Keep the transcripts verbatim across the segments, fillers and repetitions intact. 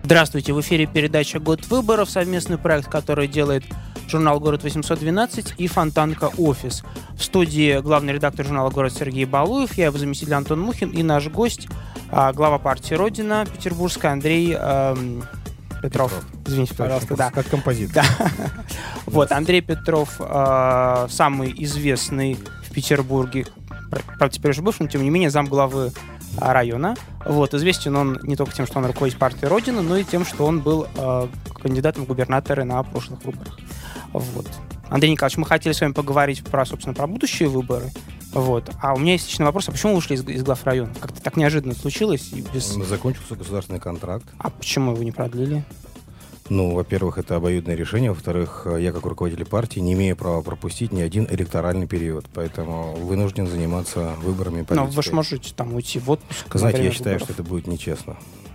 Здравствуйте, в эфире передача «Год выборов», совместный проект, который делает журнал «Город восемьсот двенадцать» и Фонтанка Офис. В студии главный редактор журнала «Город» Сергей Балуев, я его заместитель Антон Мухин и наш гость, глава партии «Родина» петербургская Андрей эм, Петров. Петров. Извините, пожалуйста. Как, да. как композитор. Да. Вот, Андрей Петров э, самый известный в Петербурге, правда, теперь уже бывший, но тем не менее замглавы района. Вот, известен он не только тем, что он руководит партией «Родина», но и тем, что он был э, кандидатом в губернаторы на прошлых выборах. Вот. Андрей Николаевич, мы хотели с вами поговорить про, собственно, про будущие выборы. Вот. А у меня есть личный вопрос, а почему вы ушли из, из глав района? Как-то так неожиданно случилось. И без... Закончился государственный контракт. А почему его не продлили? Ну, во-первых, это обоюдное решение. Во-вторых, я, как руководитель партии, не имею права пропустить ни один электоральный период. Поэтому вынужден заниматься выборами политикой. Но вы же можете там уйти в отпуск. Знаете, я считаю, выборов. что это будет нечестно.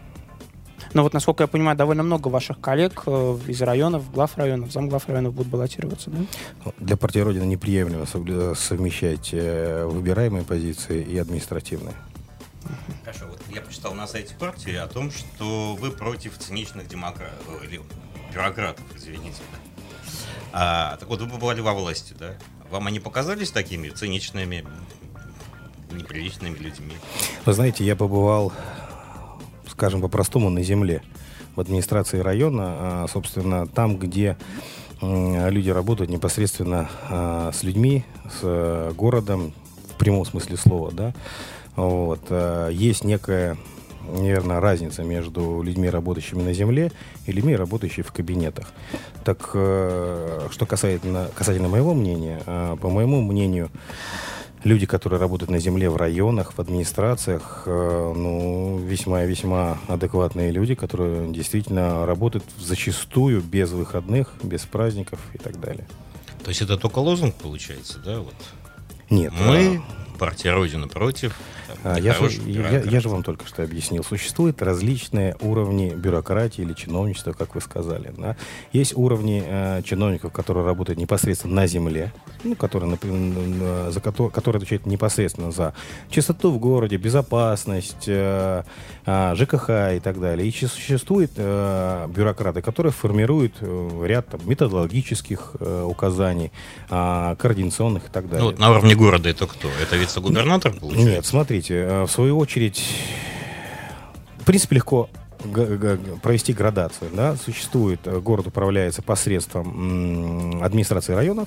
Но вот, насколько я понимаю, довольно много ваших коллег э, из районов, глав районов, замглав районов будут баллотироваться, да? Для партии «Родина» неприемлемо совмещать э, выбираемые позиции и административные. Хорошо, вот я почитал на сайте партии о том, что вы против циничных демократов, или бюрократов, извините. А, так вот, вы побывали во власти, да? Вам они показались такими циничными, неприличными людьми? Вы знаете, я побывал, скажем по-простому, на земле, в администрации района, собственно, там, где люди работают непосредственно с людьми, с городом, в прямом смысле слова, да. Вот. Есть некая, наверное, разница между людьми, работающими на земле, и людьми, работающими в кабинетах. Так, что касательно, касательно моего мнения, по моему мнению, люди, которые работают на земле в районах, в администрациях, ну, весьма-весьма адекватные люди, которые действительно работают зачастую без выходных, без праздников и так далее. То есть это только лозунг получается, да? Вот. Нет. Мы, партия «Родина» против. А, я, же, я, я же вам только что объяснил. Существуют различные уровни бюрократии или чиновничества, как вы сказали. Да? Есть уровни э, чиновников, которые работают непосредственно на земле, ну, которые, например, за, которые, которые отвечают непосредственно за чистоту в городе, безопасность, э, э, ЖКХ и так далее. И существуют э, бюрократы, которые формируют э, ряд там, методологических э, указаний, э, координационных и так далее. Ну, вот на уровне города это кто? Это вице-губернатор, получается? Нет, смотрите. В свою очередь, в принципе, легко г- г- провести градацию. Да? Существует, город управляется посредством м, администрации районов,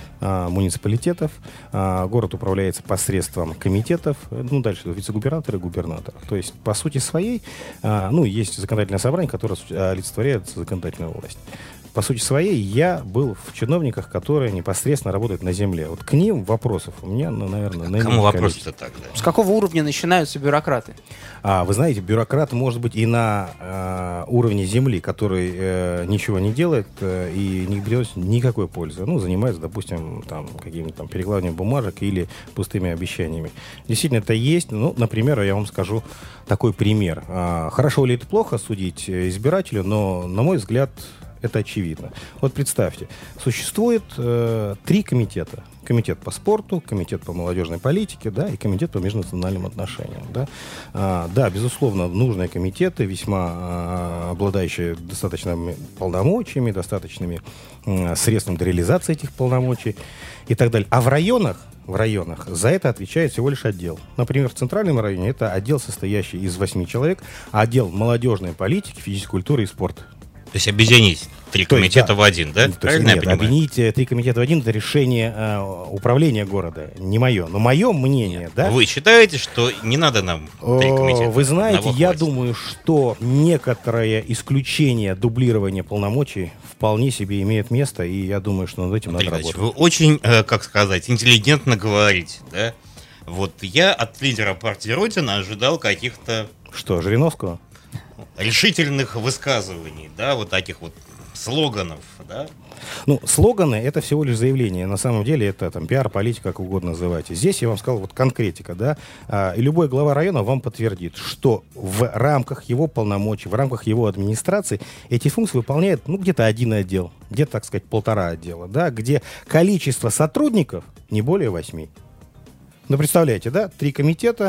а, муниципалитетов, а, город управляется посредством комитетов, ну, дальше вице-губернатор и губернатор. То есть, по сути своей, а, ну, есть законодательное собрание, которое олицетворяет законодательную власть. По сути своей, я был в чиновниках, которые непосредственно работают на земле. Вот к ним вопросов у меня, ну, наверное... А кому вопросы-то тогда? С какого уровня начинаются бюрократы? А, вы знаете, бюрократ может быть и на э, уровне земли, который э, ничего не делает э, и не приносит никакой пользы. Ну, занимается, допустим, там, каким-то там перекладыванием бумажек или пустыми обещаниями. Действительно, это есть. Ну, например, я вам скажу такой пример. А, хорошо или это плохо судить избирателю, но, на мой взгляд, это очевидно. Вот представьте, существует э, три комитета. Комитет по спорту, комитет по молодежной политике, да, и комитет по межнациональным отношениям. Да, а, да, безусловно, нужные комитеты, весьма а, обладающие достаточными полномочиями, достаточными а, средствами для реализации этих полномочий и так далее. А в районах, в районах за это отвечает всего лишь отдел. Например, в центральном районе это отдел, состоящий из восьми человек, а отдел молодежной политики, физической культуры и спорта. То есть объединить три то комитета есть, да, в один, да? То Правильно есть, нет, я понимаю? Объединить три комитета в один — это решение э, управления города, не мое. Но мое мнение, нет. Да? Вы считаете, что не надо нам три комитета? Вы знаете, я думаю, что некоторое исключение дублирования полномочий вполне себе имеет место, и я думаю, что над этим Андрей надо работать. Вы очень, э, как сказать, интеллигентно говорите, да? Вот я от лидера партии «Родина» ожидал каких-то... Что, Жириновского? Решительных высказываний, да, вот таких вот слоганов, да? Ну, слоганы — это всего лишь заявление. На самом деле это там пиар, политика, как угодно называйте. Здесь я вам сказал вот конкретика, да. А, и любой глава района вам подтвердит, что в рамках его полномочий, в рамках его администрации эти функции выполняет, ну, где-то один отдел, где-то, так сказать, полтора отдела, да, где количество сотрудников не более восьми. Ну, представляете, да, три комитета,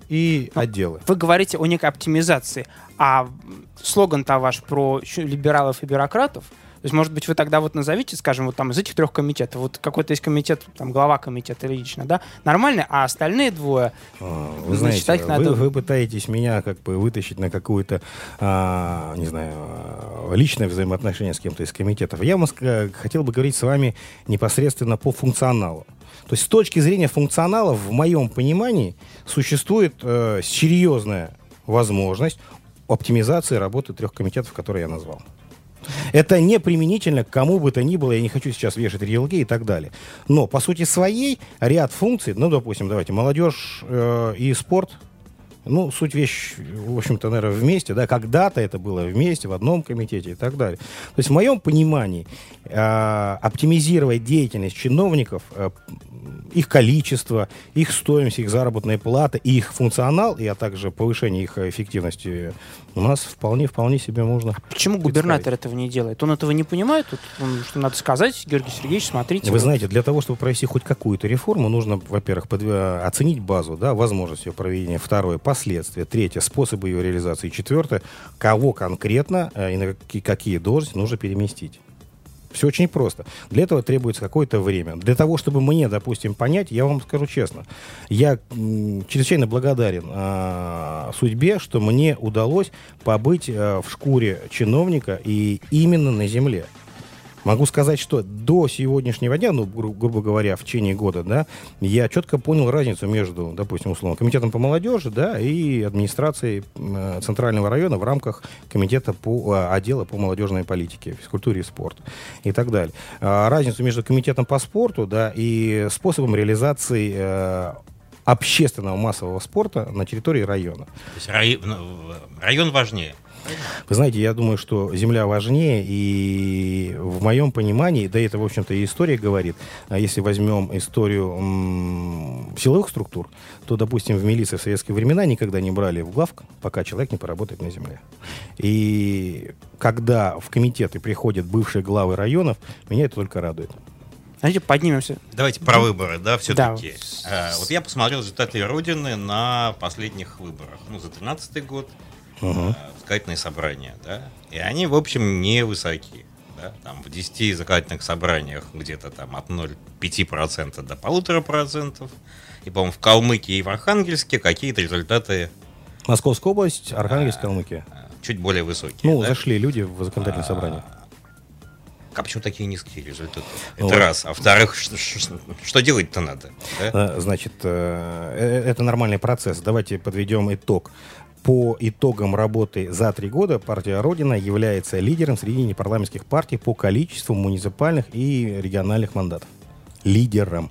и отделы. Вы говорите о некой оптимизации, а слоган-то ваш про либералов и бюрократов. То есть, может быть, вы тогда вот назовите, скажем, вот там из этих трех комитетов, вот какой-то есть комитет, там, глава комитета лично, да, нормальный, а остальные двое, а, вы знаете, значит, их надо... вы, вы пытаетесь меня как бы вытащить на какую-то, а, не знаю, личное взаимоотношение с кем-то из комитетов. Я вам хотел бы говорить с вами непосредственно по функционалу. То есть с точки зрения функционала, в моем понимании, существует э, серьезная возможность оптимизации работы трех комитетов, которые я назвал. Это не применительно к кому бы то ни было, я не хочу сейчас вешать ярлыки и так далее. Но, по сути своей, ряд функций, ну, допустим, давайте, молодежь э, и спорт, ну, суть вещь, в общем-то, наверное, вместе, да, когда-то это было вместе, в одном комитете и так далее. То есть, в моем понимании, э, оптимизировать деятельность чиновников, э, их количество, их стоимость, их заработная плата, их функционал, и, а также повышение их эффективности у нас вполне-вполне себе можно. Почему губернатор этого не делает? Он этого не понимает? Тут, он, что надо сказать, Георгий Сергеевич, смотрите. Вы вот. знаете, для того, чтобы провести хоть какую-то реформу, нужно, во-первых, под, оценить базу, да, возможность ее проведения. Второе, последствия. Третье, способы ее реализации. Четвертое, кого конкретно э, и на какие, какие должности нужно переместить. Все очень просто. Для этого требуется какое-то время. Для того, чтобы мне, допустим, понять, я вам скажу честно, я м, чрезвычайно благодарен э, судьбе, что мне удалось побыть э, в шкуре чиновника и именно на земле. Могу сказать, что до сегодняшнего дня, ну, гру- грубо говоря, в течение года, да, я четко понял разницу между, допустим, условно, комитетом по молодежи, да, и администрацией э, Центрального района в рамках комитета по э, отдела по молодежной политике, физкультуре и спорту и так далее. А разницу между комитетом по спорту, да, и способом реализации э, общественного массового спорта на территории района. То есть рай... район важнее. Вы знаете, я думаю, что земля важнее, и в моем понимании, да это, в общем-то, и история говорит, если возьмем историю м- силовых структур, то, допустим, в милиции в советские времена никогда не брали в главк, пока человек не поработает на земле. И когда в комитеты приходят бывшие главы районов, меня это только радует. Знаете, поднимемся. Давайте про выборы, да, все-таки. Да. А, вот я посмотрел результаты Родины на последних выборах. Ну, за тринадцатый год. Угу. Законодательные собрания, да, и они, в общем, невысоки, да, там в десяти законодательных собраниях где-то там от ноль целых пять десятых процента до полутора процентов, и, по-моему, в Калмыкии и в Архангельске какие-то результаты... Московская область, Архангельск, Калмыкия. Чуть более высокие. Ну, да? зашли люди в законодательное собрание. А почему такие низкие результаты? Ну, это вот. раз. А во-вторых, что, что, что делать-то надо? Да? Значит, это нормальный процесс. Давайте подведем итог. По итогам работы за три года партия Родина является лидером среди непарламентских партий по количеству муниципальных и региональных мандатов. Лидером.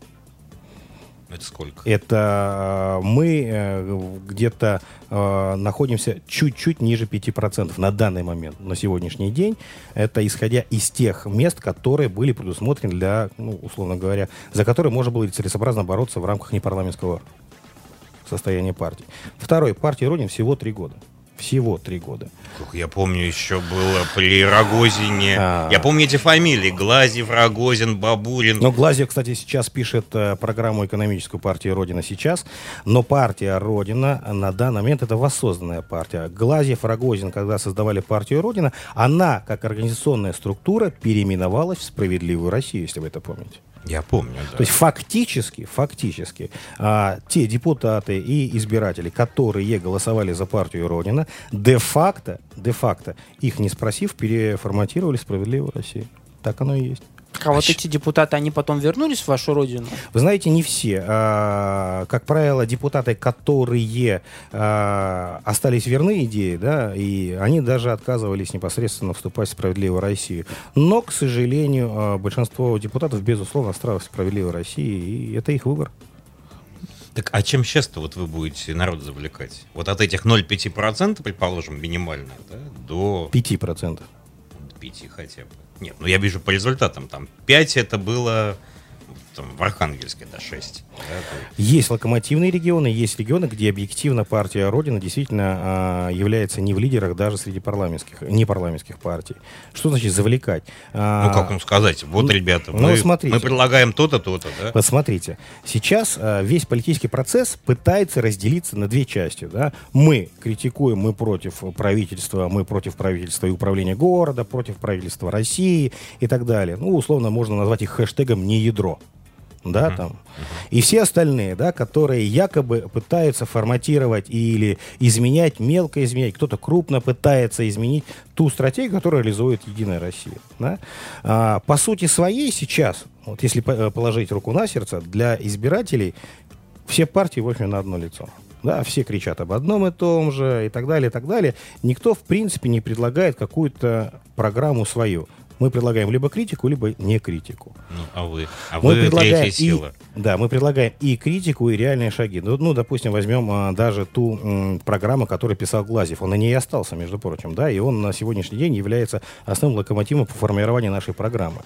Это сколько? Это мы где-то э, находимся чуть-чуть ниже пяти процентов на данный момент, на сегодняшний день. Это исходя из тех мест, которые были предусмотрены для, ну, условно говоря, за которые можно было целесообразно бороться в рамках непарламентского состояние партии. Второй, партии Родина всего три года. Всего три года. Как я помню, еще было при Рогозине. А. Я помню эти фамилии. Глазьев, Рогозин, Бабурин. Но Глазьев, кстати, сейчас пишет э, программу экономическую партии Родина сейчас. Но партия Родина на данный момент это воссозданная партия. Глазьев, Рогозин, когда создавали партию Родина, она, как организационная структура, переименовалась в «Справедливую Россию», если вы это помните. Я помню, да. То есть фактически, фактически а, те депутаты и избиратели, которые голосовали за партию Родина, де-факто, де-факто, их не спросив, переформатировали «Справедливую Россию». Так оно и есть. А вот эти депутаты, они потом вернулись в вашу родину? Вы знаете, не все. А, как правило, депутаты, которые а, остались верны идее, да, и они даже отказывались непосредственно вступать в «Справедливую Россию». Но, к сожалению, а, большинство депутатов, безусловно, осталось в «Справедливой России», и это их выбор. Так а чем сейчас-то вот вы будете народ завлекать? Вот от этих ноль целых пять десятых процента, предположим, минимально, да, до... пять процентов. До пяти хотя бы. Нет, ну я вижу по результатам. Там пять это было там, в Архангельске, да, шесть. Да, есть локомотивные регионы, есть регионы, где объективно партия Родина действительно а, является не в лидерах даже среди парламентских, непарламентских партий. Что значит завлекать? А, ну, как вам сказать? Вот, ребята, ну, мы, смотрите, мы предлагаем то-то, то-то, да? Вот смотрите, сейчас а, весь политический процесс пытается разделиться на две части. Да? Мы критикуем, мы против правительства, мы против правительства и управления города, против правительства России и так далее. Ну, условно, можно назвать их хэштегом «не ядро». Да, uh-huh. там. Uh-huh. И все остальные, да, которые якобы пытаются форматировать или изменять, мелко изменять, кто-то крупно пытается изменить ту стратегию, которую реализует «Единая Россия». Да? А, по сути своей сейчас, вот если положить руку на сердце, для избирателей все партии, в общем, на одно лицо. Да, все кричат об одном и том же, и так далее, и так далее. Никто, в принципе, не предлагает какую-то программу свою. Мы предлагаем либо критику, либо не критику. Ну, а вы? А мы вы предлагаем третья сила. И, да, мы предлагаем и критику, и реальные шаги. Ну, ну допустим, возьмем а, даже ту м, программу, которую писал Глазьев. Он на ней и остался, между прочим, да, и он на сегодняшний день является основным локомотивом по формированию нашей программы.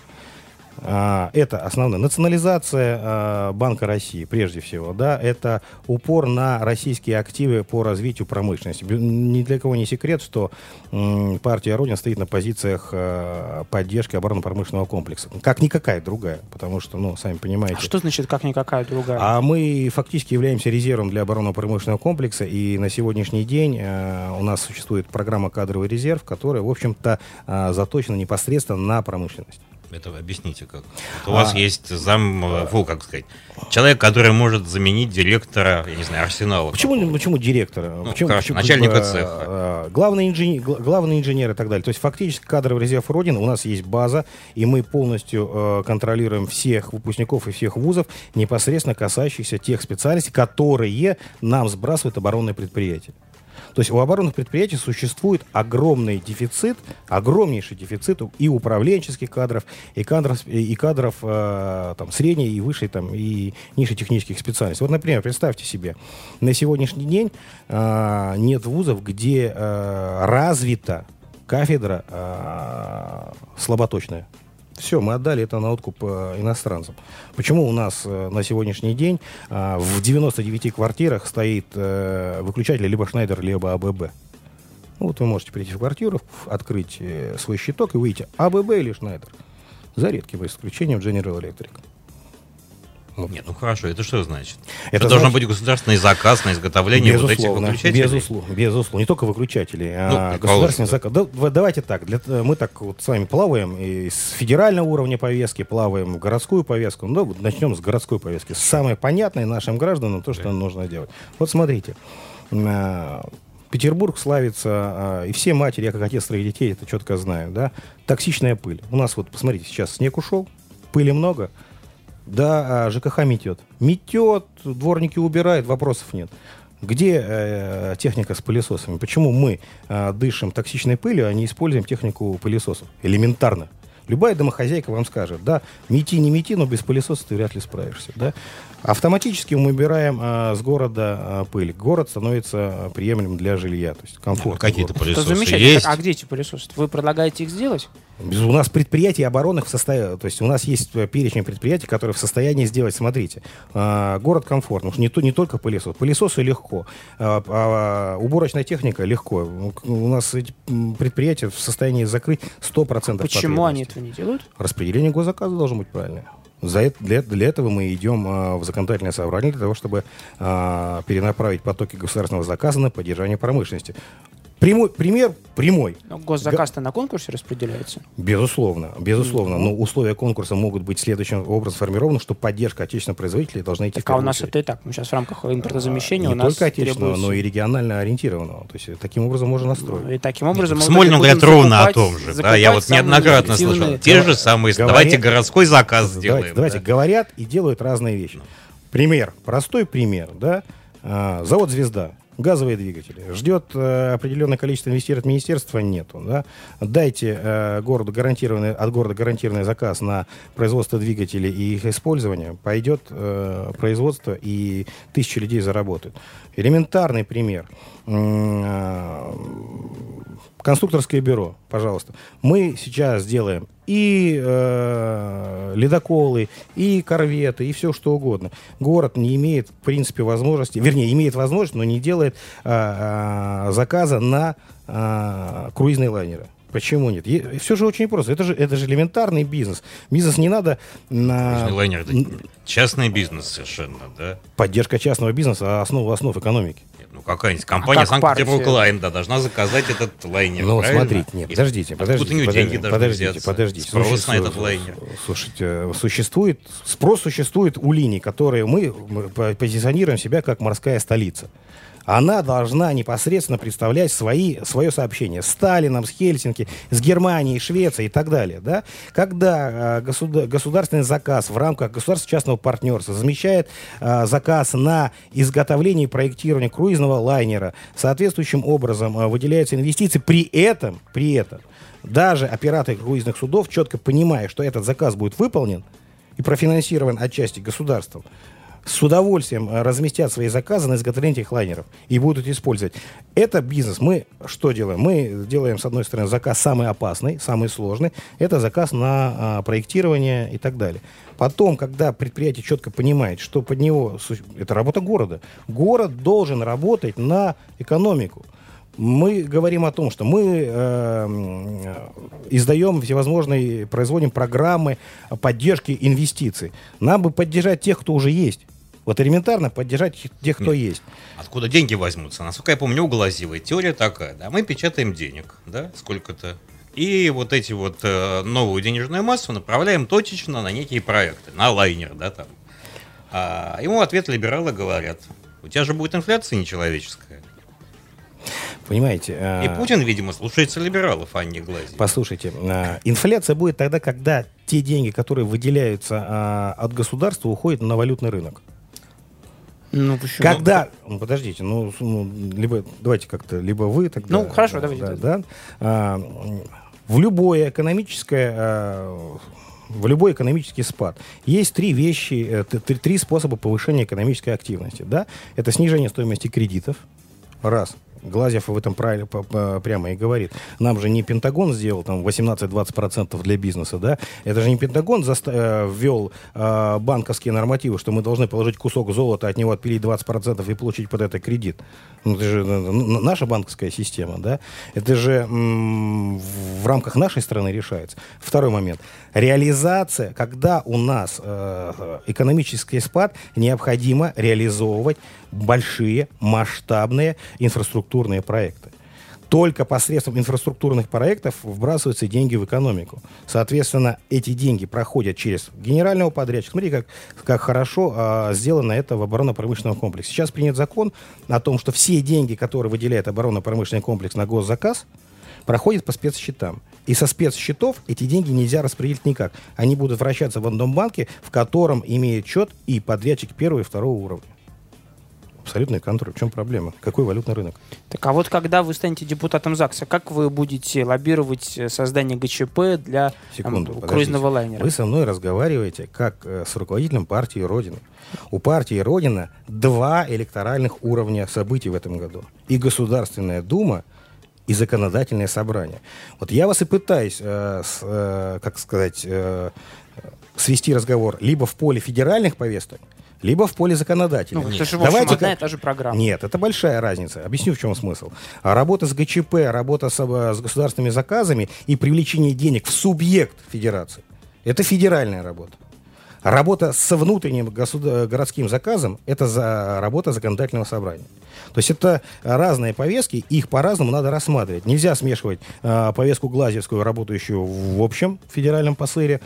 А, это основная национализация а, Банка России, прежде всего, да, это упор на российские активы по развитию промышленности. Ни для кого не секрет, что м, партия Родина стоит на позициях а, поддержки оборонно-промышленного комплекса, как никакая другая, потому что, ну, сами понимаете. А что значит как никакая другая? А мы фактически являемся резервом для оборонно-промышленного комплекса, и на сегодняшний день а, у нас существует программа «Кадровый резерв», которая, в общем-то, а, заточена непосредственно на промышленность. Это объясните как. Вот у вас а, есть зам, фу, как сказать, человек, который может заменить директора, я не знаю, Арсенала. Почему, почему директора? Ну, почему, как, почему, начальника а, цеха. А, главный, инженер, главный инженер и так далее. То есть фактически кадровый резерв Родины, у нас есть база, и мы полностью а, контролируем всех выпускников и всех вузов, непосредственно касающихся тех специальностей, которые нам сбрасывают оборонные предприятия. То есть у оборонных предприятий существует огромный дефицит, огромнейший дефицит и управленческих кадров, и кадров, и кадров э, там, средней и высшей, там, и низшей технических специальностей. Вот, например, представьте себе, на сегодняшний день э, нет вузов, где э, развита кафедра э, слаботочная. Все, мы отдали это на откуп э, иностранцам. Почему у нас э, на сегодняшний день э, в девяноста девяти квартирах стоит э, выключатель либо Schneider, либо АББ? Ну, вот вы можете прийти в квартиру, открыть э, свой щиток и выйти АББ или Schneider. За редким исключением General Electric. Нет, ну хорошо, это что значит? Это, это должен значит... быть государственный заказ на изготовление вот этих выключателей? Безусловно, безусловно. Не только выключатели, ну, а государственный да. заказ. Да, давайте так, для, мы так вот с вами плаваем и с федерального уровня повестки, плаваем в городскую повестку. Ну, вот начнем с городской повестки. Самое понятное нашим гражданам то, что да. нужно делать. Вот смотрите. Петербург славится, и все матери, я как отец троих детей это четко знаю, да, токсичная пыль. У нас вот, посмотрите, сейчас снег ушел, пыли много. Да, ЖКХ метет. Метет, дворники убирают, вопросов нет. Где э, техника с пылесосами? Почему мы э, дышим токсичной пылью, а не используем технику пылесосов? Элементарно. Любая домохозяйка вам скажет, да, мети, не мети, но без пылесоса ты вряд ли справишься, да. Автоматически мы убираем э, с города э, пыль. Город становится приемлемым для жилья, то есть комфортно. Ну, какие-то пылесосы это замечательно. есть. Так, а где эти пылесосы? Вы предлагаете их сделать? У нас предприятия оборонных в состоянии, то есть у нас есть перечень предприятий, которые в состоянии сделать, смотрите, э, город комфортный, не, то, не только пылесос, пылесосы легко, э, э, уборочная техника легко, у нас эти предприятия в состоянии закрыть сто процентов. Почему они этого не делают? Распределение госзаказа должно быть правильное. За это, для, для этого мы идем э, в законодательное собрание, для того, чтобы э, перенаправить потоки государственного заказа на поддержание промышленности. Прямой, пример прямой. Но госзаказ-то на конкурсе распределяется? Безусловно, безусловно. Mm-hmm. Но условия конкурса могут быть следующим образом сформированы, что поддержка отечественных производителей должна идти. Так, а у нас это и так. Мы сейчас в рамках импортозамещения а, у нас не только отечественного, требуется... но и регионально ориентированного. То есть таким образом можно настроить. Ну, и таким образом в Смольном говорят ровно о том же. Да, я вот неоднократно слышал. Те же самые. Говорят, давайте городской заказ сделаем. Давайте, давайте да? говорят и делают разные вещи. Пример, простой пример, да. А, завод «Звезда». Газовые двигатели. Ждет э, определенное количество инвестиций от министерства? Нету. Да? Дайте э, городу гарантированный, от города гарантированный заказ на производство двигателей и их использование. Пойдет э, производство, и тысячи людей заработают. Элементарный пример. Э, конструкторское бюро, пожалуйста. Мы сейчас делаем и э, ледоколы, и корветы, и все что угодно. Город не имеет, в принципе, возможности, вернее, имеет возможность, но не делает э, э, заказа на э, круизные лайнеры. Почему нет? И все же очень просто. Это же, это же элементарный бизнес. Бизнес не надо на... Круизный лайнер — это частный бизнес совершенно, да? Поддержка частного бизнеса — основа основ экономики. Ну, какая-нибудь компания а как Санкт-Петербург партия? Лайн, да, должна заказать этот лайнер, Ну, правильно? смотрите, нет, подождите, И подождите. откуда у нее подождите, деньги должны подождите, взяться? подождите. Спрос Слушайте, на этот лайнер. Слушайте, существует, спрос существует у линий, которые мы, мы позиционируем себя как морская столица. Она должна непосредственно представлять свои, свое сообщение с Сталином, с Хельсинки, с Германией, Швецией и так далее. Да? Когда э, государ, государственный заказ в рамках государственно-частного партнерства замещает э, заказ на изготовление и проектирование круизного лайнера, соответствующим образом э, выделяются инвестиции, при этом, при этом даже операторы круизных судов, четко понимая, что этот заказ будет выполнен и профинансирован отчасти государством, с удовольствием разместят свои заказы на изготовление этих лайнеров и будут использовать. Это бизнес. Мы что делаем? Мы делаем, с одной стороны, заказ самый опасный, самый сложный. Это заказ на а, проектирование и так далее. Потом, когда предприятие четко понимает, что под него... Это работа города. Город должен работать на экономику. Мы говорим о том, что мы э, издаем всевозможные, производим программы поддержки инвестиций. Нам бы поддержать тех, кто уже есть. Вот элементарно поддержать тех, кто Нет. есть. Откуда деньги возьмутся? Насколько я помню, у Глазьевой теория такая. Да? Мы печатаем денег, да, сколько-то. И вот эти вот э, новую денежную массу направляем точечно на некие проекты, на лайнер, да, там. А ему в ответ либералы говорят: у тебя же будет инфляция нечеловеческая. Понимаете? И э... Путин, видимо, слушается либералов, а не Глазьев. Послушайте, э, инфляция будет тогда, когда те деньги, которые выделяются э, от государства, уходят на валютный рынок. Ну, почему? Когда, ну, подождите, ну, ну, либо давайте как-то, либо вы тогда. Ну, хорошо, да, давайте. Да, да, а, в любое экономическое, а, в любой экономический спад есть три вещи, три, три способа повышения экономической активности, да? Это снижение стоимости кредитов, раз. Глазьев в этом правильно, прямо и говорит. Нам же не Пентагон сделал там восемнадцать-двадцать процентов для бизнеса, да? Это же не Пентагон заста- ввел э, банковские нормативы, что мы должны положить кусок золота, от него отпилить двадцать процентов и получить под это кредит. Ну, это же ну, наша банковская система, да? Это же м- в рамках нашей страны решается. Второй момент. Реализация, когда у нас э, экономический спад, необходимо реализовывать большие, масштабные инфраструктурные проекты. Только посредством инфраструктурных проектов вбрасываются деньги в экономику. Соответственно, эти деньги проходят через генерального подрядчика. Смотрите, как, как хорошо а, сделано это в оборонно-промышленном комплексе. Сейчас принят закон о том, что все деньги, которые выделяет оборонно-промышленный комплекс на госзаказ, проходят по спецсчетам. И со спецсчетов эти деньги нельзя распределить никак. Они будут вращаться в одном банке, в котором имеет счет и подрядчик первого и второго уровня. Абсолютный контроль. В чем проблема? Какой валютный рынок? Так, а вот когда вы станете депутатом ЗАГСа, как вы будете лоббировать создание ГЧП для Секунду, там, круизного лайнера? Вы со мной разговариваете как э, с руководителем партии Родина. У партии Родина два электоральных уровня событий в этом году. И Государственная Дума, и законодательное собрание. Вот я вас и пытаюсь, э, с, э, как сказать, э, свести разговор либо в поле федеральных повесток, либо в поле законодательных. Ну, это же, в общем, Давайте одна как... и та же программа. Нет, это большая разница. Объясню, в чем смысл. А работа с ГЧП, работа с, с государственными заказами и привлечение денег в субъект федерации — это федеральная работа. Работа со внутренним государ... городским заказом — это за... работа законодательного собрания. То есть это разные повестки, их по-разному надо рассматривать. Нельзя смешивать э, повестку глазьевскую, работающую в общем федеральном посыле,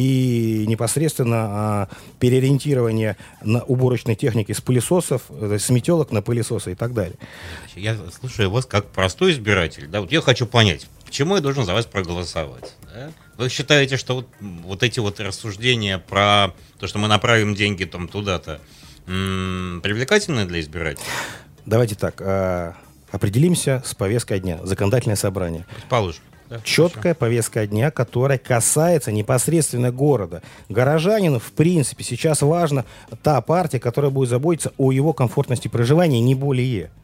и непосредственно э, переориентирование на уборочной техники с пылесосов, э, с метелок на пылесосы и так далее. Я слушаю вас как простой избиратель. Да? Вот я хочу понять, почему я должен за вас проголосовать? Да? Вы считаете, что вот, вот эти вот рассуждения про то, что мы направим деньги там туда-то, м- привлекательны для избирателей? Давайте так, э, определимся с повесткой дня. Законодательное собрание. Положим. Да, четкая хорошо. Повестка дня, которая касается непосредственно города. Горожанину, в принципе, сейчас важна та партия, которая будет заботиться о его комфортности проживания, не более.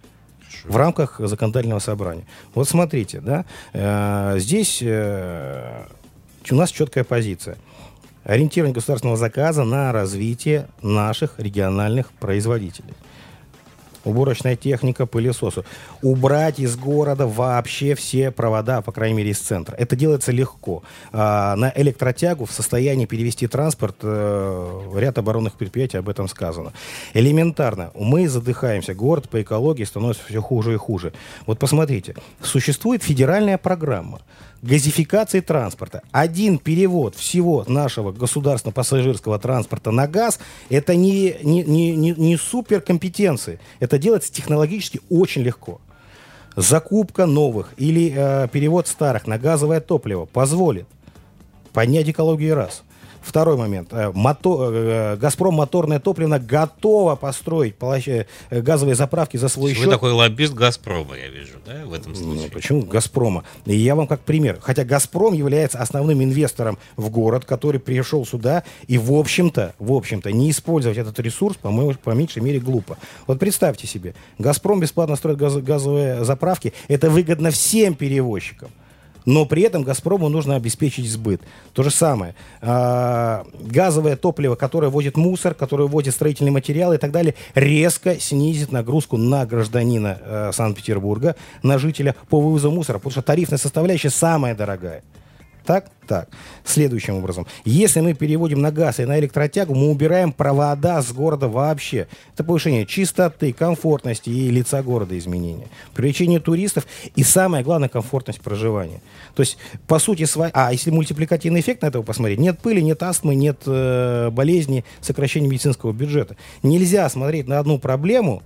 в рамках законодательного собрания. Вот смотрите, да, э, здесь э, у нас четкая позиция. Ориентирование государственного заказа на развитие наших региональных производителей. Уборочная техника, пылесосы. Убрать из города вообще все провода, по крайней мере, из центра. Это делается легко. А, на электротягу в состоянии перевести транспорт э, ряд оборонных предприятий, об этом сказано. Элементарно. Мы задыхаемся. Город по экологии становится все хуже и хуже. Вот посмотрите. Существует федеральная программа газификации транспорта. Один перевод всего нашего государственного пассажирского транспорта на газ — это не, не, не, не, не суперкомпетенции. Это делается технологически очень легко. Закупка новых или э, перевод старых на газовое топливо позволит поднять экологию раз. Второй момент. Мото... «Газпром» моторное топливо готово построить газовые заправки за свой Вы счет. Вы такой лоббист «Газпрома», я вижу, да, в этом случае? Ну, почему «Газпрома»? И я вам как пример. Хотя «Газпром» является основным инвестором в город, который пришел сюда, и, в общем-то, в общем-то, не использовать этот ресурс, по-моему, по меньшей мере, глупо. Вот представьте себе, «Газпром» бесплатно строит газ... газовые заправки. Это выгодно всем перевозчикам. Но при этом «Газпрому» нужно обеспечить сбыт. То же самое. А, газовое топливо, которое возит мусор, которое возит строительные материалы и так далее, резко снизит нагрузку на гражданина э, Санкт-Петербурга, на жителя по вывозу мусора, потому что тарифная составляющая самая дорогая. Так? Так. Следующим образом. Если мы переводим на газ и на электротягу, мы убираем провода с города вообще. Это повышение чистоты, комфортности и лица города изменения. Привлечение туристов и, самое главное, комфортность проживания. То есть, по сути, сва... а если мультипликативный эффект на этого посмотреть, нет пыли, нет астмы, нет э, болезней, сокращения медицинского бюджета. Нельзя смотреть на одну проблему,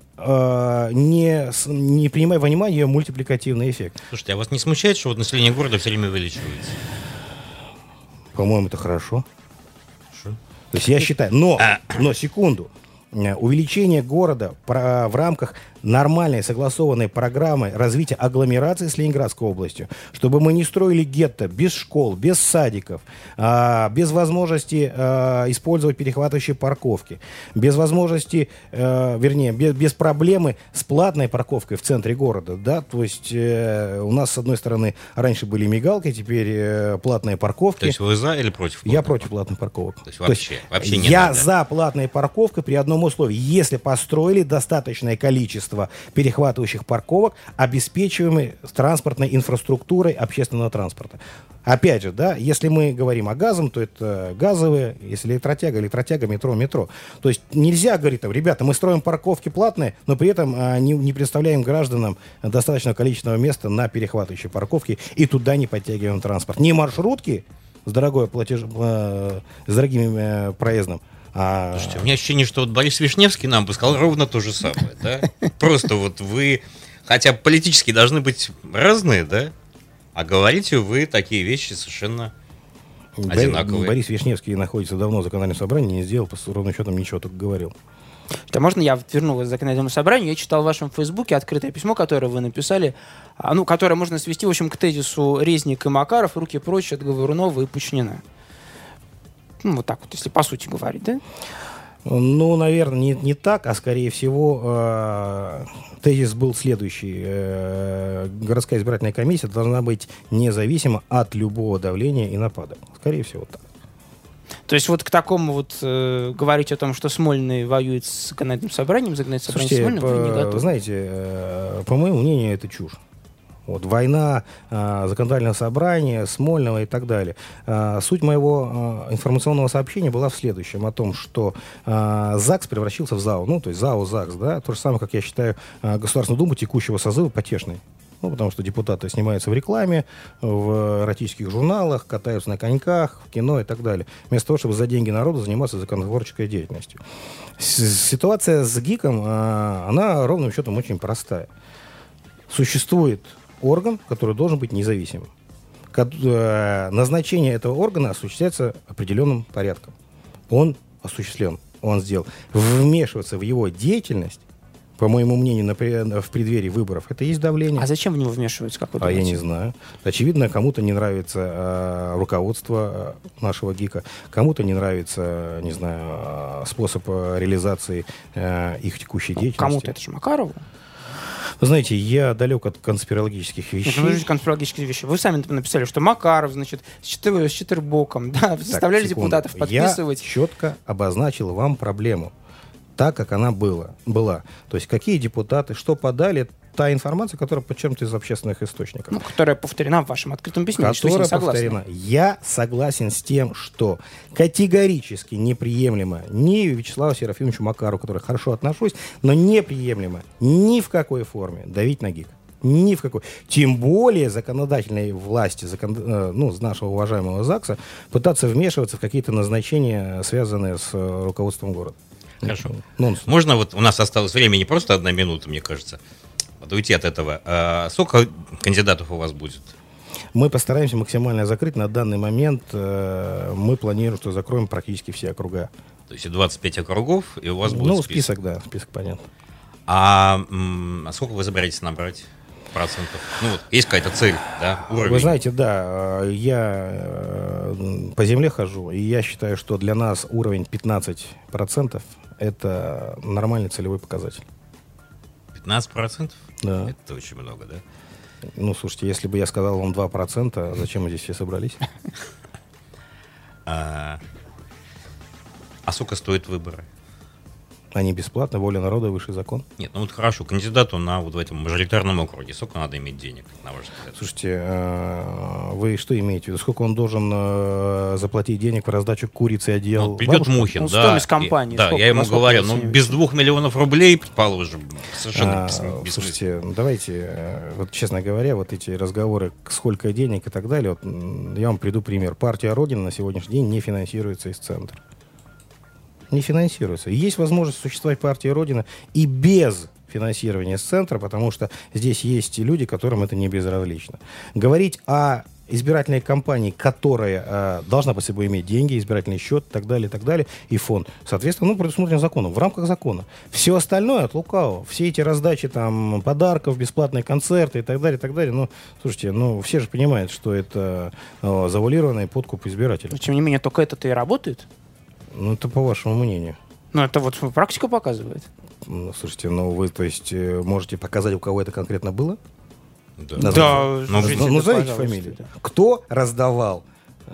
Не, не принимая во внимание ее мультипликативный эффект. Слушайте, а вас не смущает, что вот население города все время увеличивается? По-моему, это хорошо. Хорошо. То есть я считаю, но, но секунду, увеличение города в рамках нормальной согласованной программы развития агломерации с Ленинградской областью, чтобы мы не строили гетто без школ, без садиков, а, без возможности а, использовать перехватывающие парковки, без возможности, а, вернее, без, без проблемы с платной парковкой в центре города, да, то есть э, у нас, с одной стороны, раньше были мигалки, теперь э, платные парковки. То есть вы за или против? Я против платных парковок. То есть вообще, то есть вообще не я надо. за платной парковкой при одном условии, если построили достаточное количество перехватывающих парковок, обеспечиваемой транспортной инфраструктурой общественного транспорта. Опять же, да, если мы говорим о газом, то это газовые, если электротяга, электротяга, метро, метро. То есть нельзя говорить, там, ребята, мы строим парковки платные, но при этом а, не, не предоставляем гражданам достаточного количества места на перехватывающие парковки и туда не подтягиваем транспорт. Не маршрутки с, дорогой платеж, э, с дорогим э, проездом, А... Слушайте, у меня ощущение, что вот Борис Вишневский нам бы сказал ровно то же самое, да? Просто вот вы, хотя политически должны быть разные, да? А говорите вы такие вещи совершенно одинаковые. Борис Вишневский находится давно в законодательном собрании, не сделал, по ровным счетам ничего, только говорил. А можно я верну вас к законодательному собранию? Я читал в вашем Фейсбуке открытое письмо, которое вы написали, ну, которое можно свести, в общем, к тезису Резник и Макаров, руки прочь от Говорунова и Пучнина. Ну, вот так вот, если по сути говорить, да? Ну, наверное, не, не так, а скорее всего э, тезис был следующий. Э, городская избирательная комиссия должна быть независима от любого давления и нападок. Скорее всего, так. То есть вот к такому вот э, говорить о том, что Смольный воюет с законодательным собранием, законодательное собрание Слушайте, Смольного, вы не готовы. Знаете, э, по моему мнению, это чушь. Вот, война, э, законодательное собрание, Смольного и так далее. Э, суть моего э, информационного сообщения была в следующем, о том, что э, ЗАГС превратился в ЗАО. Ну, то есть ЗАО, ЗАГС, да, то же самое, как я считаю, э, Государственную Думу текущего созыва потешной. Ну, потому что депутаты снимаются в рекламе, в эротических журналах, катаются на коньках, в кино и так далее. Вместо того, чтобы за деньги народа заниматься законотворческой деятельностью. Ситуация с ГИКом, э, она ровным счетом очень простая. Существует орган, который должен быть независимым. Назначение этого органа осуществляется определенным порядком. Он осуществлен, он сделал. Вмешиваться в его деятельность, по моему мнению, в преддверии выборов, это есть давление. А зачем в него вмешиваются, как вы А думаете? я не знаю. Очевидно, кому-то не нравится э, руководство нашего ГИКа, кому-то не нравится, не знаю, способ реализации э, их текущей деятельности. Кому-то это же Макарову. Вы знаете, я далек от конспирологических вещей. Нет, ну, конспирологические вещи. Вы сами написали, что Макаров, значит, с, четыр... с четырбоком, да, заставляли депутатов подписывать. Я четко обозначил вам проблему, так, как она была. была. То есть, какие депутаты, что подали, та информация, которая подчеркнута из общественных источников. Ну, которая повторена в вашем открытом письме, что с ней согласны. Повторена. Я согласен с тем, что категорически неприемлемо ни Вячеславу Серафимовичу Макарову, к которому хорошо отношусь, но неприемлемо ни в какой форме давить на ГИК. Ни в какой. Тем более законодательной власти, закон, ну, нашего уважаемого ЗАГСа, пытаться вмешиваться в какие-то назначения, связанные с руководством города. Хорошо. Нонсенс. Можно, вот у нас осталось времени просто одна минута, мне кажется, уйти от этого. А сколько кандидатов у вас будет? Мы постараемся максимально закрыть. На данный момент э, мы планируем, что закроем практически все округа. То есть двадцать пять округов, и у вас будет ну, список? список, да, список понятно. А, м- а сколько вы собираетесь набрать процентов? Ну, вот, есть какая-то цель, да, уровень? Вы знаете, да, я э, по земле хожу, и я считаю, что для нас уровень пятнадцать процентов это нормальный целевой показатель. пятнадцать процентов? Да. Это очень много, да? Ну, слушайте, если бы я сказал вам два процента, зачем мы здесь все собрались? А сколько стоят выборы? Они бесплатны, воля народа, высший закон. Нет, ну вот хорошо, кандидату на вот в этом мажоритарном округе, сколько надо иметь денег, на ваш взгляд? Слушайте, вы что имеете в виду? Сколько он должен заплатить денег в раздачу курицы и одеял? Ну, придет Мухин, ну, да. Стоимость компании. И, да, я ему говорю, ну без двух миллионов рублей, предположим, совершенно а, бессмысленно. Слушайте, давайте, вот честно говоря, вот эти разговоры, сколько денег и так далее, вот, я вам приду пример. Партия Родина на сегодняшний день не финансируется из центра. Не финансируется. Есть возможность существовать партии Родина и без финансирования с центра, потому что здесь есть люди, которым это не безразлично. Говорить о избирательной кампании, которая э, должна по собой иметь деньги, избирательный счет и так далее, и так далее, и фонд, соответственно, ну, предусмотрено законом, в рамках закона. Все остальное от лукавого. Все эти раздачи там подарков, бесплатные концерты и так далее, и так далее. Ну, слушайте, ну, все же понимают, что это э, завуалированный подкуп избирателей. Но, тем не менее, только это-то и работает. Ну, это по вашему мнению. Ну, это вот практика показывает. Ну, слушайте, ну вы, то есть, можете показать, у кого это конкретно было? Да. Назовите, да, назовите, назовите фамилию. Да. Кто раздавал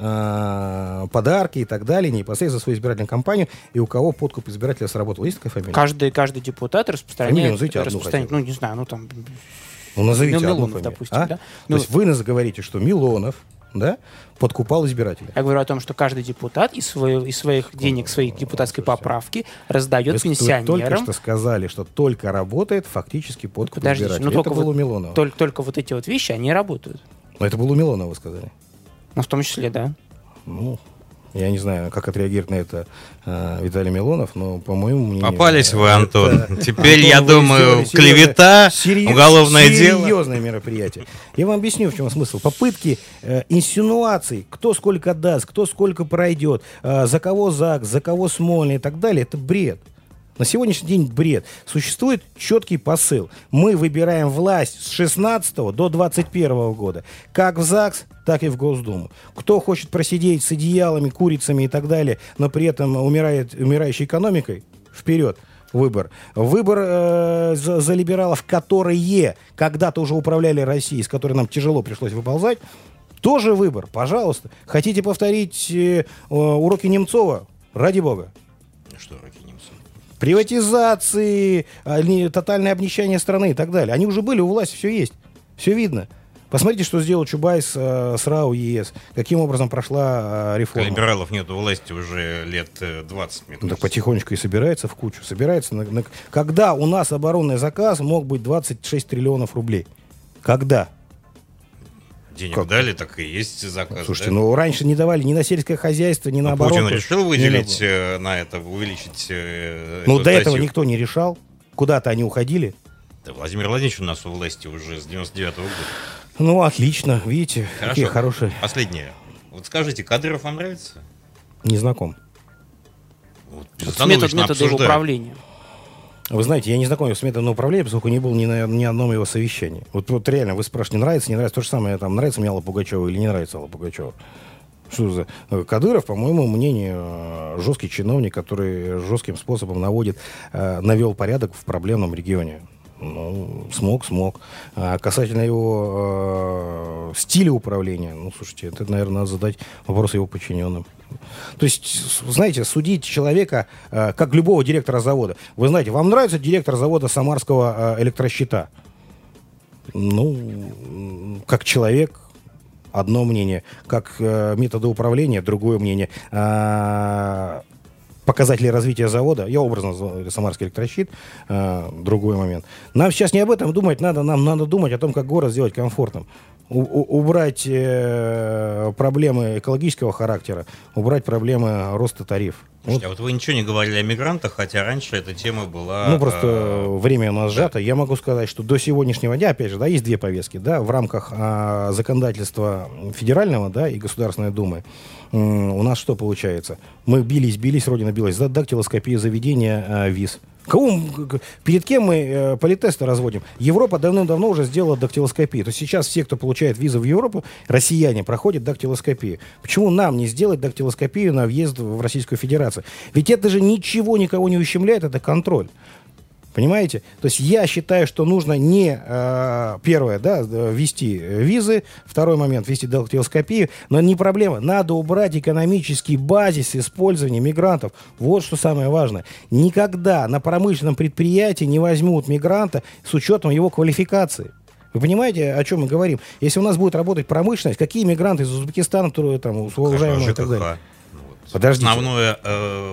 э, подарки и так далее непосредственно за свою избирательную кампанию, и у кого подкуп избирателя сработал? Есть такая фамилия? Каждый, каждый депутат распространяет... Фамилию распространяет ну, не знаю, ну там... Ну, назовите Мил, одну Милонов, фамилию. допустим, а? да? То Ну, есть вы нас говорите, что Милонов, да, подкупал избирателя. Я говорю о том, что каждый депутат из, своего, из своих денег, своей депутатской поправки раздает вы, пенсионерам. Вы только что сказали, что только работает фактически подкуп Подождите, избирателя. ну, это только было вот, у Милонова. Только, только вот эти вот вещи, они работают. Но это было у Милонова, вы сказали. Ну, в том числе, да. Ну, я не знаю, как отреагирует на это э, Виталий Милонов, но, по моему мнению... Попались вы, Антон. Это, Теперь, Антон, я думаю, серьезное, клевета, серьез, уголовное дело. Серьезное мероприятие. Я вам объясню, в чем смысл. Попытки э, инсинуаций, кто сколько даст, кто сколько пройдет, э, за кого ЗАГС, за кого Смольный и так далее, это бред. На сегодняшний день бред. Существует четкий посыл. Мы выбираем власть с шестнадцатого до двадцать первого года. Как в ЗАГС, так и в Госдуму. Кто хочет просидеть с одеялами, курицами и так далее, но при этом умирает умирающей экономикой, вперед. Выбор. Выбор э, за, за либералов, которые когда-то уже управляли Россией, с которой нам тяжело пришлось выползать, тоже выбор. Пожалуйста. Хотите повторить э, уроки Немцова? Ради бога. Что уроки Немцова? Приватизации, тотальное обнищание страны и так далее. Они уже были у власти, все есть, все видно. Посмотрите, что сделал Чубайс э, с РАО ЕС, каким образом прошла э, реформа. Либералов нет у власти уже лет двадцать, мне кажется. Ну, так потихонечку и собирается в кучу. Собирается на, на... Когда у нас оборонный заказ мог быть двадцать шесть триллионов рублей? Когда? Денег как? Дали, так и есть заказ. Слушайте, да? ну раньше не давали ни на сельское хозяйство, ни на оборонку. Путин решил выделить на, на это, увеличить э, Ну, до статью. этого никто не решал. Куда-то они уходили. Да, Владимир Владимирович у нас у власти уже с девяносто девятого года. Ну, отлично. Видите, Хорошо. какие хорошие. Последнее. Вот скажите, Кадыров вам нравится? Не знаком. Вот, метод, методы его управления. Вы знаете, я не знаком с методом управления, поскольку не был ни на ни одном его совещании. Вот, вот реально, вы спрашиваете, нравится, не нравится, то же самое, там, нравится мне Алла Пугачева или не нравится Алла Пугачева. Что за... Кадыров, по моему мнению, жесткий чиновник, который жестким способом наводит, навел порядок в проблемном регионе. Ну, смог, смог. А касательно его э, стиля управления, ну, слушайте, это, наверное, надо задать вопрос его подчиненным. То есть, знаете, судить человека, э, как любого директора завода. Вы знаете, вам нравится директор завода Самарского э, электрощита? Ну, как человек, одно мнение. Как э, методы управления, другое мнение. А, показатели развития завода, я образно называю Самарский электрощит, э, другой момент. Нам сейчас не об этом думать надо, нам надо думать о том, как город сделать комфортным. У, у, убрать э, проблемы экологического характера, убрать проблемы роста тарифов. Слушайте, а вот вы ничего не говорили о мигрантах, хотя раньше эта тема была... Ну, просто э, время у нас да. сжато. Я могу сказать, что до сегодняшнего дня, опять же, да, есть две повестки, да, в рамках а, законодательства федерального, да, и Государственной Думы. М, у нас что получается? Мы бились, бились, Родина билась за дактилоскопию заведения а, виз. Кого, мы- перед кем мы э, политесты разводим? Европа давным-давно уже сделала дактилоскопию. То есть сейчас все, кто получает визу в Европу, россияне, проходят дактилоскопию. Почему нам не сделать дактилоскопию на въезд в Российскую Федерацию? Ведь это же ничего никого не ущемляет, это контроль. Понимаете? То есть я считаю, что нужно не, э, первое, да, ввести визы, второй момент, ввести дактилоскопию, но не проблема. Надо убрать экономический базис использования мигрантов. Вот что самое важное. Никогда на промышленном предприятии не возьмут мигранта с учетом его квалификации. Вы понимаете, о чем мы говорим? Если у нас будет работать промышленность, какие мигранты из Узбекистана, которые там, уважаемые и так далее? Ну, вот. Подождите. Основное... э,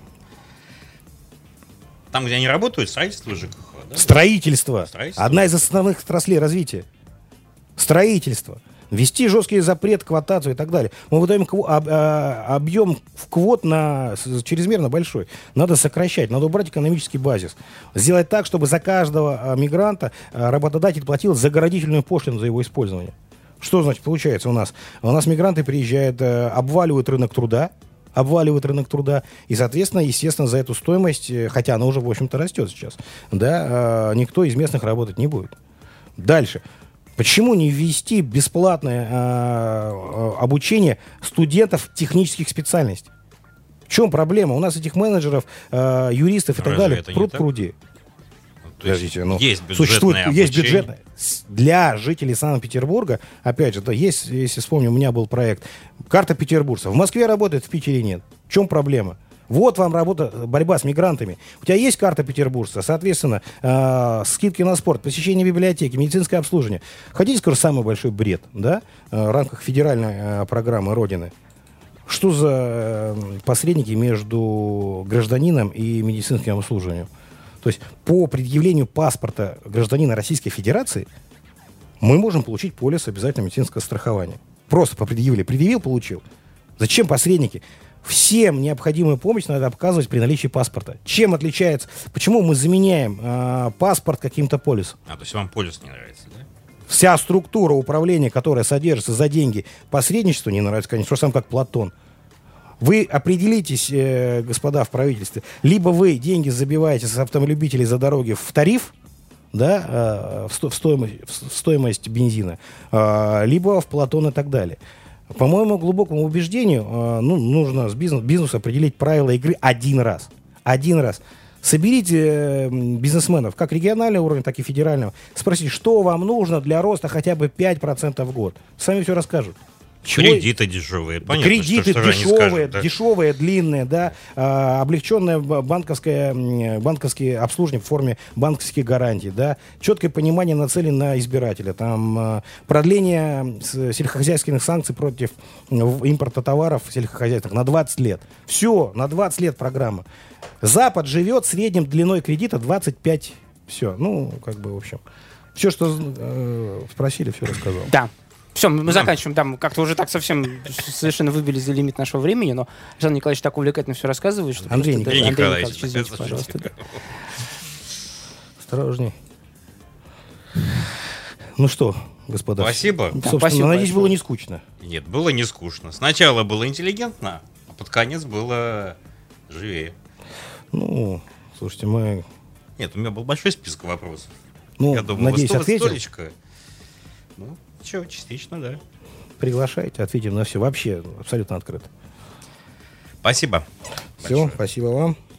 там, где они работают, строительство ЖКХ, да? Строительство. Строительство. Одна из основных отраслей развития. Строительство. Ввести жесткий запрет, квотацию и так далее. Мы выдаем кво- об- а, объем в квот на, с- чрезмерно большой. Надо сокращать, надо убрать экономический базис. Сделать так, чтобы за каждого а, мигранта а, работодатель платил заградительную пошлину за его использование. Что значит получается у нас? У нас мигранты приезжают, а, обваливают рынок труда, обваливают рынок труда, и, соответственно, естественно, за эту стоимость, э, хотя она уже, в общем-то, растет сейчас, да, э, никто из местных работать не будет. Дальше. Почему не ввести бесплатное э, обучение студентов технических специальностей? В чем проблема? У нас этих менеджеров, э, юристов и так Разве далее это не пруд так? пруди. То есть Подождите, ну, есть бюджетное существует, есть обучение. бюджетное. С- Для жителей Санкт-Петербурга, опять же, да, есть, если вспомню, у меня был проект «Карта петербуржца». В Москве работает, в Питере нет. В чем проблема? Вот вам работа, борьба с мигрантами. У тебя есть карта петербуржца, соответственно, э, скидки на спорт, посещение библиотеки, медицинское обслуживание. Хотите, скажу, самый большой бред, да, э, в рамках федеральной э, программы Родины? Что за э, посредники между гражданином и медицинским обслуживанием? То есть по предъявлению паспорта гражданина Российской Федерации мы можем получить полис обязательного медицинского страхования. Просто по предъявлению. Предъявил, получил. Зачем посредники? Всем необходимую помощь надо оказывать при наличии паспорта. Чем отличается? Почему мы заменяем э, паспорт каким-то полисом? А, то есть вам полис не нравится, да? Вся структура управления, которая содержится за деньги посредничества, не нравится, конечно, что сам как Платон. Вы определитесь, э, господа в правительстве, либо вы деньги забиваете с автомобилей за дороги в тариф, да, э, в, сто, в, стоимость, в стоимость бензина, э, либо в Платон и так далее. По моему глубокому убеждению, э, ну, нужно с бизнес, бизнесу определить правила игры один раз. Один раз. Соберите э, бизнесменов, как регионального уровня, так и федерального. Спросите, что вам нужно для роста хотя бы пять процентов в год. Сами все расскажут. Чего... Кредиты дешевые. Понятно, Кредиты что, что дешевые, скажут, да? дешевые, длинные, да, а, облегченное банковское, м, банковские обслуживание в форме банковских гарантий, да, четкое понимание нацелено на избирателя, там, а, продление с- сельскохозяйственных санкций против м, импорта товаров сельскохозяйственных на двадцать лет. Все, на двадцать лет программа. Запад живет средним длиной кредита двадцать пять. Все, ну, как бы, в общем, все, что э, спросили, все рассказал. Да. Все, мы, мы заканчиваем. Да, мы как-то уже так совсем совершенно выбили за лимит нашего времени, но Александр Николаевич так увлекательно все рассказывает, что Андрей просто Андрей даже- Николаевич, Андрей извините, да, пожалуйста. Да. Осторожней. Ну что, господа. Спасибо. Да, Собственно, спасибо надеюсь, большое. было не скучно. Нет, было не скучно. Сначала было интеллигентно, а под конец было живее. Ну, слушайте, мы, Нет, у меня был большой список вопросов. ну, Я думал, надеюсь, вы сто- ответим. столечко. Ну, что, частично, да. Приглашайте, ответим на все. Вообще, абсолютно открыто. Спасибо. Все, большое. спасибо вам.